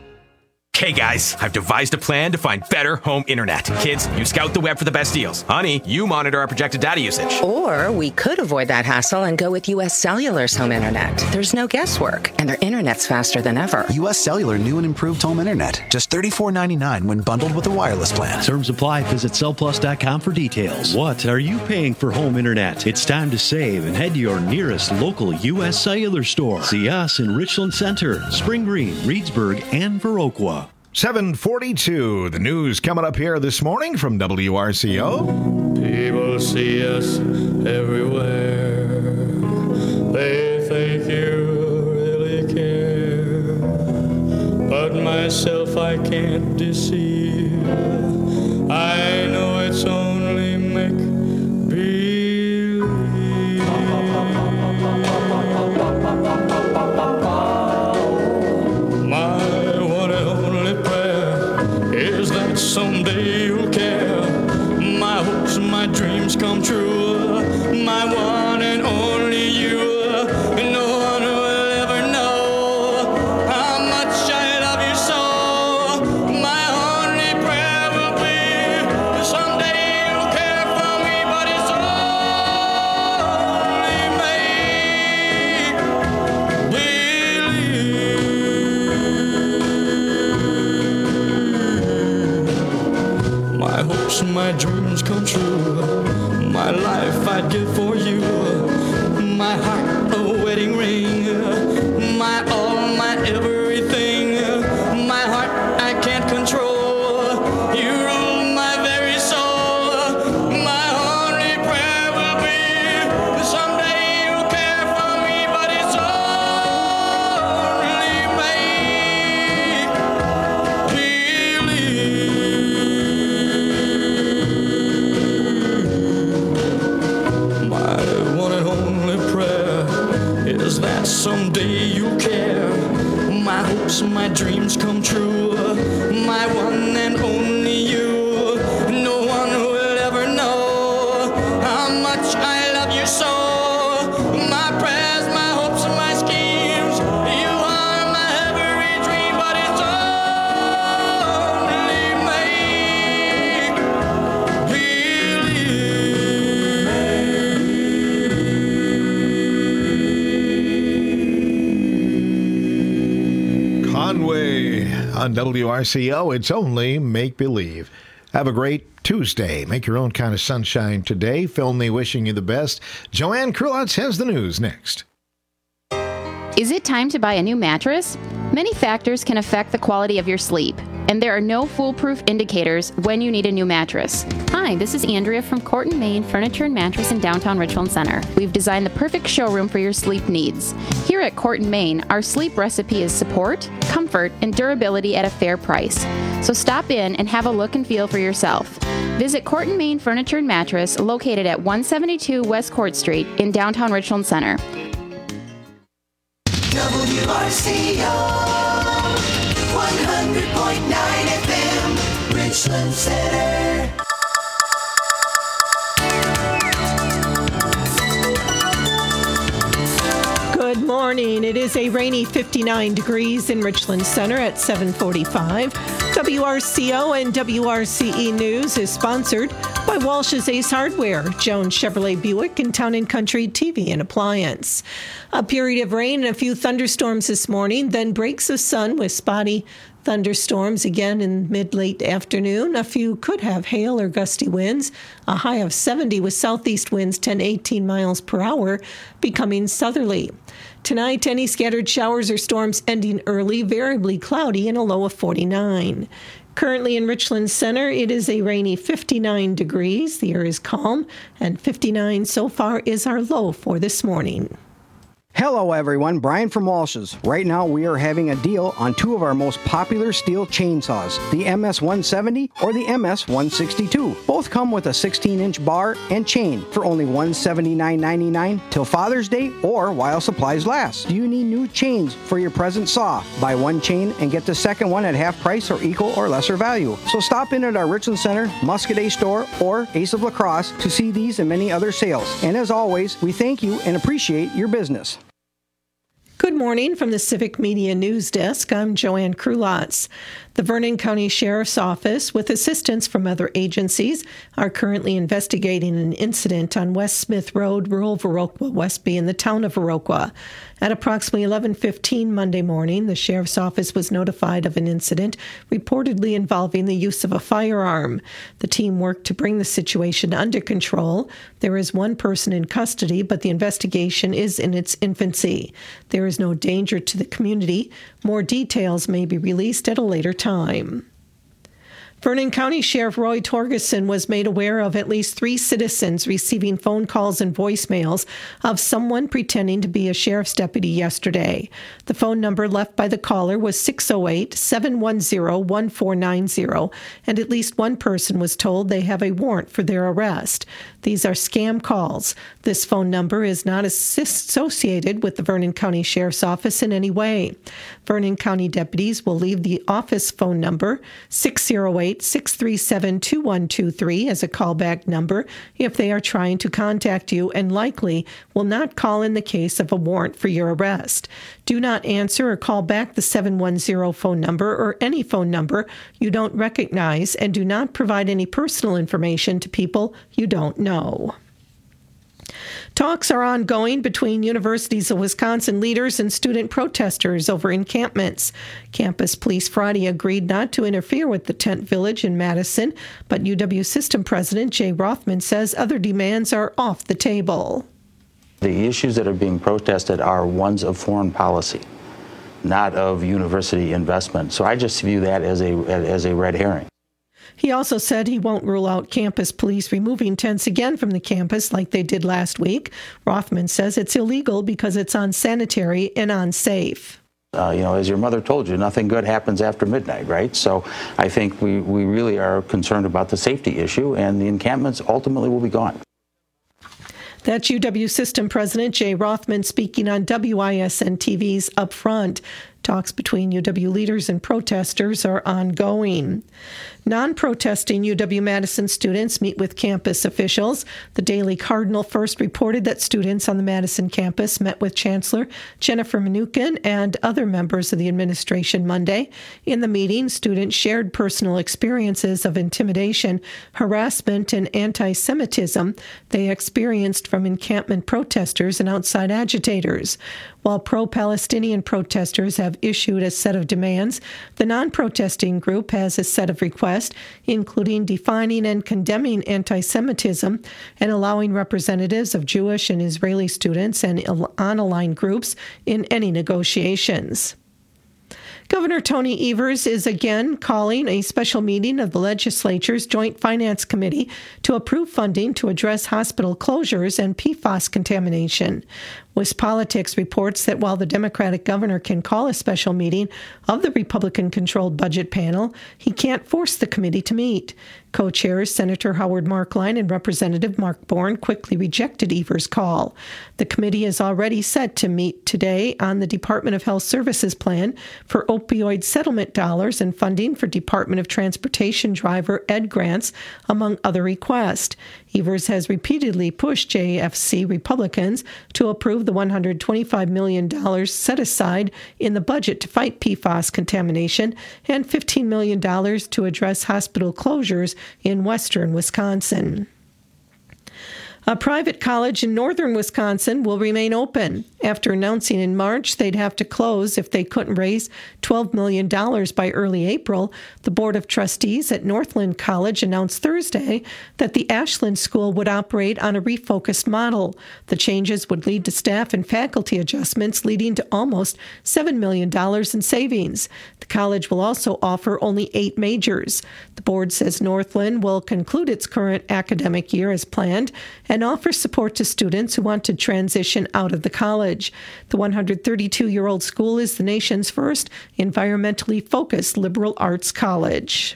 Hey guys, I've devised a plan to find better home internet. Kids, you scout the web for the best deals. Honey, you monitor our projected data usage. Or we could avoid that hassle and go with U.S. Cellular's home internet. There's no guesswork, and their internet's faster than ever. U.S. Cellular new and improved home internet. Just $34.99 when bundled with a wireless plan. Terms apply. Visit cellplus.com for details. What are you paying for home internet? It's time to save and head to your nearest local U.S. Cellular store. See us in Richland Center, Spring Green, Reedsburg, and Viroqua. 7:42. The news coming up here this morning from WRCO. People see us everywhere. They think you really care. But myself I can't deceive. you. No one will ever know how much I love you so. My only prayer will be someday you'll care for me, but it's only make believe. My hopes and my dreams come true. My life I'd give for you. My heart a wedding ring. My all, my everything. My heart I can't control. You rule my very soul. My only prayer will be someday you'll care for me, but it's only make believe. My one and only prayer is that someday you'll care. My hopes, my dreams come true. My one and only you. No one will ever know how much I love you so. My prayers, my hopes, and my schemes. You are my every dream, but it's only make Conway on WRCO. It's only make believe. Have a great Tuesday. Make your own kind of sunshine today. Phil Nee wishing you the best. Joanne Krulotz has the news next. Is it time to buy a new mattress? Many factors can affect the quality of your sleep, and there are no foolproof indicators when you need a new mattress. Hi, this is Andrea from Court & Main Furniture and Mattress in downtown Richland Center. We've designed the perfect showroom for your sleep needs. Here at Court & Main, our sleep recipe is support, comfort, and durability at a fair price. So stop in and have a look and feel for yourself. Visit Court & Main Furniture and Mattress, located at 172 West Court Street in downtown Richland Center. WRCO 100.9 FM, Richland Center. Good morning. It is a rainy 59 degrees in Richland Center at 7:45. WRCO and WRCE News is sponsored by Walsh's Ace Hardware, Jones Chevrolet Buick, and Town & Country TV and Appliance. A period of rain and a few thunderstorms this morning, then breaks of sun with spotty thunderstorms again in mid-late afternoon. A few could have hail or gusty winds. A high of 70 with southeast winds 10 to 18 miles per hour, becoming southerly. Tonight, any scattered showers or storms ending early, variably cloudy, and a low of 49. Currently in Richland Center, it is a rainy 59 degrees. The air is calm, and 59 so far is our low for this morning. Hello everyone, Brian from Walsh's. Right now we are having a deal on two of our most popular steel chainsaws, the MS-170 or the MS-162. Both come with a 16-inch bar and chain for only $179.99 till Father's Day or while supplies last. Do you need new chains for your present saw? Buy one chain and get the second one at half price or equal or lesser value. So stop in at our Richland Center, Muscadet store, or Ace of La Crosse to see these and many other sales. And as always, we thank you and appreciate your business. Good morning from the Civic Media News Desk. I'm Joanne Krulotz. The Vernon County Sheriff's Office, with assistance from other agencies, are currently investigating an incident on West Smith Road, rural Viroqua, Westby, in the town of Viroqua. At approximately 11:15 Monday morning, the Sheriff's Office was notified of an incident reportedly involving the use of a firearm. The team worked to bring the situation under control. There is one person in custody, but the investigation is in its infancy. There is no danger to the community. More details may be released at a later time. Vernon County Sheriff Roy Torgerson was made aware of at least 3 citizens receiving phone calls and voicemails of someone pretending to be a sheriff's deputy yesterday. The phone number left by the caller was 608-710-1490, and at least one person was told they have a warrant for their arrest. These are scam calls. This phone number is not associated with the Vernon County Sheriff's Office in any way. Vernon County deputies will leave the office phone number 608-637-2123 as a callback number if they are trying to contact you, and likely will not call in the case of a warrant for your arrest. Do not answer or call back the 710 phone number or any phone number you don't recognize, and do not provide any personal information to people you don't know. Talks are ongoing between Universities of Wisconsin leaders and student protesters over encampments. Campus Police Friday agreed not to interfere with the tent village in Madison, but UW System President Jay Rothman says other demands are off the table. The issues that are being protested are ones of foreign policy, not of university investment. So I just view that as a red herring. He also said he won't rule out campus police removing tents again from the campus like they did last week. Rothman says it's illegal because it's unsanitary and unsafe. As your mother told you, nothing good happens after midnight, right? So I think we really are concerned about the safety issue, and the encampments ultimately will be gone. That's UW System President Jay Rothman speaking on WISN TV's Up Front. Talks between UW leaders and protesters are ongoing. Non-protesting UW-Madison students meet with campus officials. The Daily Cardinal first reported that students on the Madison campus met with Chancellor Jennifer Mnuchin and other members of the administration Monday. In the meeting, students shared personal experiences of intimidation, harassment, and anti-Semitism they experienced from encampment protesters and outside agitators. While pro-Palestinian protesters have issued a set of demands, the non-protesting group has a set of requests, including defining and condemning anti-Semitism and allowing representatives of Jewish and Israeli students and unaligned groups in any negotiations. Governor Tony Evers is again calling a special meeting of the legislature's Joint Finance Committee to approve funding to address hospital closures and PFAS contamination. WisPolitics reports that while the Democratic governor can call a special meeting of the Republican-controlled budget panel, he can't force the committee to meet. Co-chairs Senator Howard Markline and Representative Mark Bourne quickly rejected Evers' call. The committee is already set to meet today on the Department of Health Services plan for opioid settlement dollars and funding for Department of Transportation driver ed grants, among other requests. Evers has repeatedly pushed JFC Republicans to approve the $125 million set aside in the budget to fight PFAS contamination and $15 million to address hospital closures in western Wisconsin. A private college in northern Wisconsin will remain open. After announcing in March they'd have to close if they couldn't raise $12 million by early April, the Board of Trustees at Northland College announced Thursday that the Ashland School would operate on a refocused model. The changes would lead to staff and faculty adjustments, leading to almost $7 million in savings. The college will also offer only 8 majors. The board says Northland will conclude its current academic year as planned and offer support to students who want to transition out of the college. The 132-year-old school is the nation's first environmentally focused liberal arts college.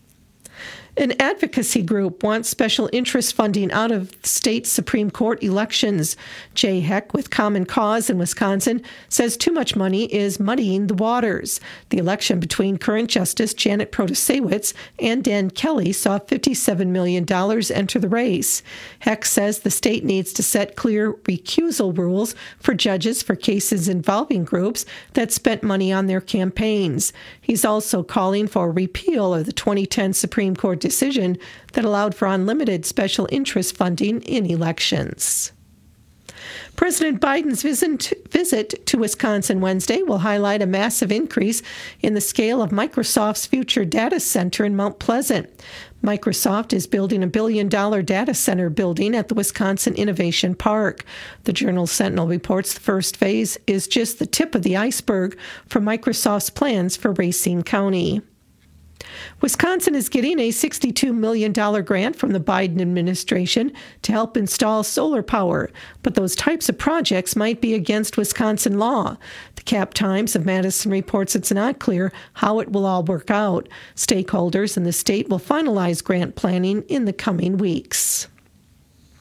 An advocacy group wants special interest funding out of state Supreme Court elections. Jay Heck with Common Cause in Wisconsin says too much money is muddying the waters. The election between current Justice Janet Protasewicz and Dan Kelly saw $57 million enter the race. Heck says the state needs to set clear recusal rules for judges for cases involving groups that spent money on their campaigns. He's also calling for a repeal of the 2010 Supreme Court decision that allowed for unlimited special interest funding in elections. President Biden's visit to Wisconsin Wednesday will highlight a massive increase in the scale of Microsoft's future data center in Mount Pleasant. Microsoft is building a $1 billion data center building at the Wisconsin Innovation Park. The Journal Sentinel reports the first phase is just the tip of the iceberg for Microsoft's plans for Racine County. Wisconsin is getting a $62 million grant from the Biden administration to help install solar power, but those types of projects might be against Wisconsin law. The Cap Times of Madison reports it's not clear how it will all work out. Stakeholders in the state will finalize grant planning in the coming weeks.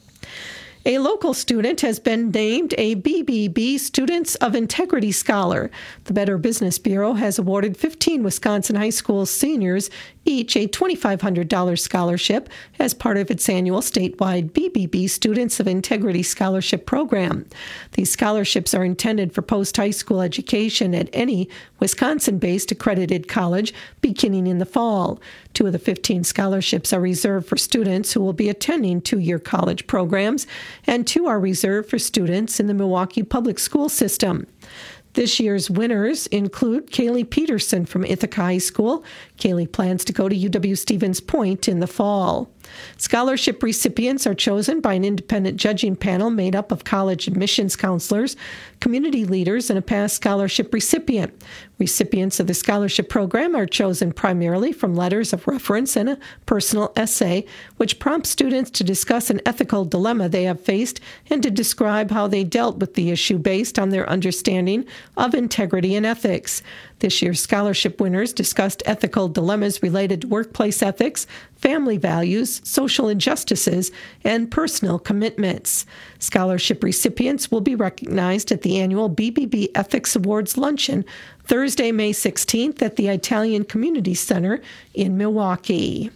A local student has been named a BBB Students of Integrity Scholar. The Better Business Bureau has awarded 15 Wisconsin high school seniors each a $2,500 scholarship as part of its annual statewide BBB Students of Integrity Scholarship Program. These scholarships are intended for post-high school education at any Wisconsin-based accredited college beginning in the fall. 2 of the 15 scholarships are reserved for students who will be attending two-year college programs, and 2 are reserved for students in the Milwaukee public school system. This year's winners include Kaylee Peterson from Ithaca High School. Kaylee plans to go to UW-Stevens Point in the fall. Scholarship recipients are chosen by an independent judging panel made up of college admissions counselors, community leaders, and a past scholarship recipient. Recipients of the scholarship program are chosen primarily from letters of reference and a personal essay, which prompts students to discuss an ethical dilemma they have faced and to describe how they dealt with the issue based on their understanding of integrity and ethics. This year's scholarship winners discussed ethical dilemmas related to workplace ethics, family values, social injustices, and personal commitments. Scholarship recipients will be recognized at the annual BBB Ethics Awards Luncheon Thursday, May 16th at the Italian Community Center in Milwaukee.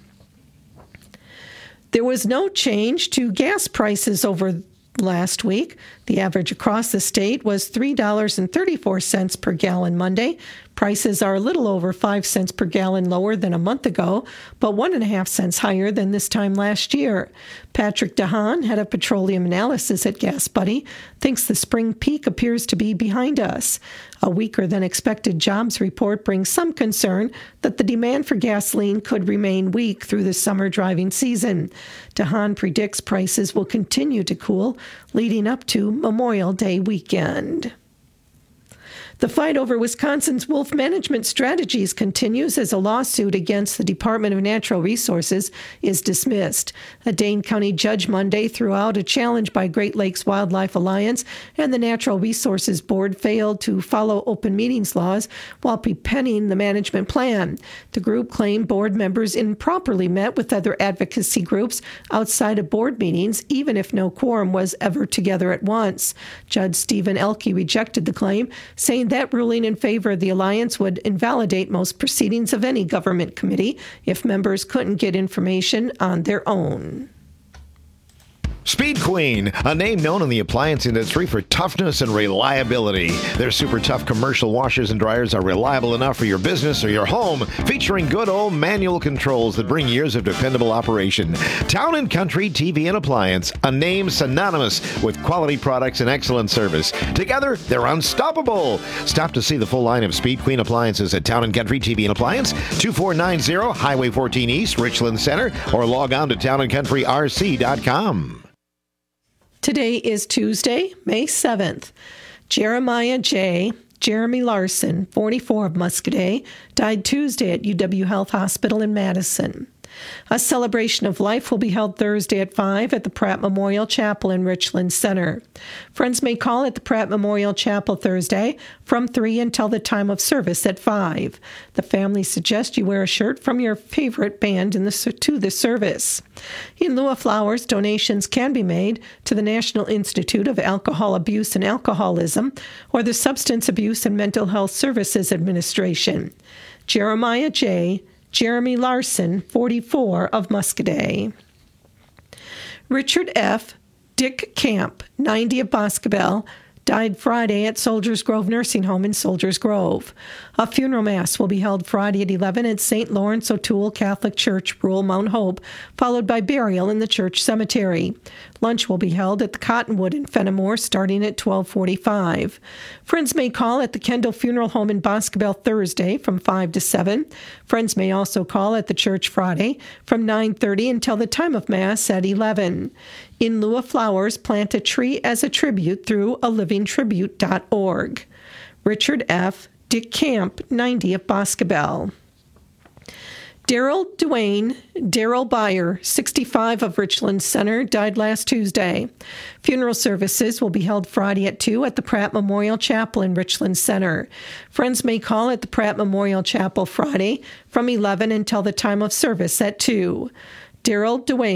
There was no change to gas prices over last week. The average across the state was $3.34 per gallon Monday. Prices are a little over 5 cents per gallon lower than a month ago, but 1.5 cents higher than this time last year. Patrick DeHaan, head of petroleum analysis at Gas Buddy, thinks the spring peak appears to be behind us. A weaker than expected jobs report brings some concern that the demand for gasoline could remain weak through the summer driving season. DeHaan predicts prices will continue to cool leading up to Memorial Day weekend. The fight over Wisconsin's wolf management strategies continues as a lawsuit against the Department of Natural Resources is dismissed. A Dane County judge Monday threw out a challenge by Great Lakes Wildlife Alliance, and the Natural Resources Board failed to follow open meetings laws while penning the management plan. The group claimed board members improperly met with other advocacy groups outside of board meetings, even if no quorum was ever together at once. Judge Stephen Elke rejected the claim, saying that ruling in favor of the alliance would invalidate most proceedings of any government committee if members couldn't get information on their own. Speed Queen, a name known in the appliance industry for toughness and reliability. Their super tough commercial washers and dryers are reliable enough for your business or your home, featuring good old manual controls that bring years of dependable operation. Town & Country TV and Appliance, a name synonymous with quality products and excellent service. Together, they're unstoppable. Stop to see the full line of Speed Queen appliances at Town & Country TV and Appliance, 2490 Highway 14 East, Richland Center, or log on to towncountry.rc.com. Today is Tuesday, May 7th. Jeremiah J. Jeremy Larson, 44 of Muscadet, died Tuesday at UW Health Hospital in Madison. A celebration of life will be held Thursday at 5 at the Pratt Memorial Chapel in Richland Center. Friends may call at the Pratt Memorial Chapel Thursday from 3 until the time of service at 5. The family suggests you wear a shirt from your favorite band to the service. In lieu of flowers, donations can be made to the National Institute of Alcohol Abuse and Alcoholism or the Substance Abuse and Mental Health Services Administration. Jeremiah J. Jeremy Larson, 44 of Muscadet. Richard F. Dick Camp, 90 of Boscobel, died Friday at Soldiers Grove Nursing Home in Soldiers Grove. A funeral mass will be held Friday at 11 at St. Lawrence O'Toole Catholic Church, rural Mount Hope, followed by burial in the church cemetery. Lunch will be held at the Cottonwood in Fenimore starting at 12:45. Friends may call at the Kendall Funeral Home in Boscobel Thursday from 5 to 7. Friends may also call at the church Friday from 9:30 until the time of Mass at 11. In lieu of flowers, plant a tree as a tribute through alivingtribute.org. Richard F. Dick Camp, 90 of Boscobel. Daryl Duane, Daryl Byer, 65 of Richland Center, died last Tuesday. Funeral services will be held Friday at 2 at the Pratt Memorial Chapel in Richland Center. Friends may call at the Pratt Memorial Chapel Friday from 11 until the time of service at 2. Daryl Duane,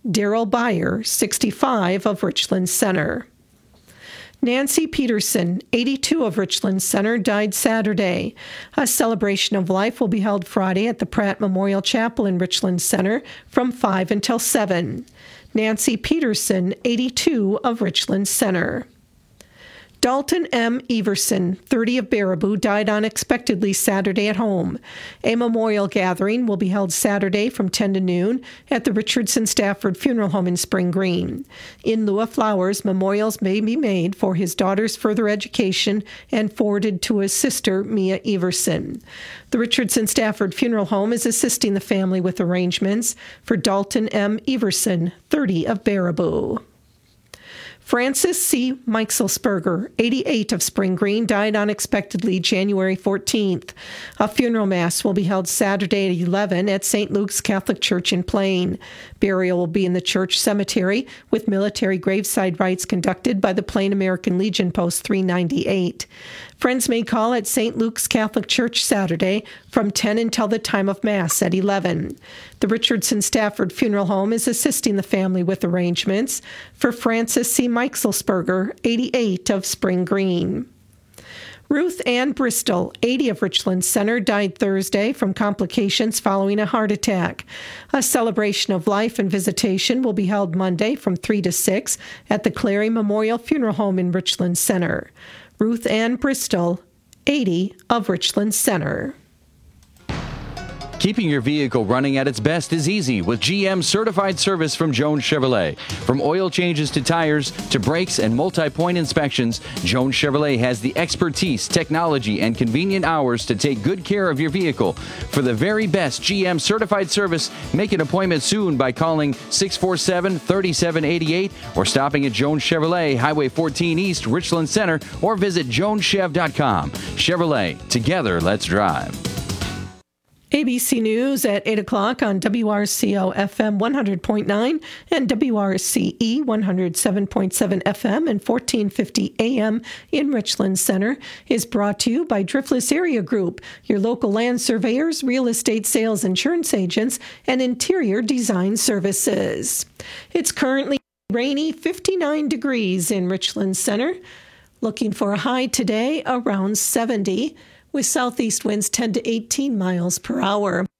Daryl Byer, 65, of Richland Center. Nancy Peterson, 82, of Richland Center, died Saturday. A celebration of life will be held Friday at the Pratt Memorial Chapel in Richland Center from 5 until 7. Nancy Peterson, 82, of Richland Center. Dalton M. Everson, 30, of Baraboo, died unexpectedly Saturday at home. A memorial gathering will be held Saturday from 10 to noon at the Richardson Stafford Funeral Home in Spring Green. In lieu of flowers, memorials may be made for his daughter's further education and forwarded to his sister, Mia Everson. The Richardson Stafford Funeral Home is assisting the family with arrangements for Dalton M. Everson, 30, of Baraboo. Francis C. Meixelsperger, 88, of Spring Green, died unexpectedly January 14th. A funeral mass will be held Saturday at 11 at St. Luke's Catholic Church in Plain. Burial will be in the church cemetery, with military graveside rites conducted by the Plain American Legion Post 398. Friends may call at St. Luke's Catholic Church Saturday from 10 until the time of Mass at 11. The Richardson Stafford Funeral Home is assisting the family with arrangements for Francis C. Meixelsperger, 88, of Spring Green. Ruth Ann Bristol, 80, of Richland Center, died Thursday from complications following a heart attack. A celebration of life and visitation will be held Monday from 3 to 6 at the Clary Memorial Funeral Home in Richland Center. Ruth Ann Bristol, 80, of Richland Center. Keeping your vehicle running at its best is easy with GM certified service from Jones Chevrolet. From oil changes to tires to brakes and multi-point inspections, Jones Chevrolet has the expertise, technology, and convenient hours to take good care of your vehicle. For the very best GM certified service, make an appointment soon by calling 647-3788 or stopping at Jones Chevrolet, Highway 14 East, Richland Center, or visit joneschev.com. Chevrolet, together, let's drive. ABC News at 8 o'clock on WRCO FM 100.9 and WRCE 107.7 FM and 1450 AM in Richland Center is brought to you by Driftless Area Group, your local land surveyors, real estate sales insurance agents, and interior design services. It's currently rainy, 59 degrees in Richland Center. Looking for a high today around 70. With southeast winds 10 to 18 miles per hour.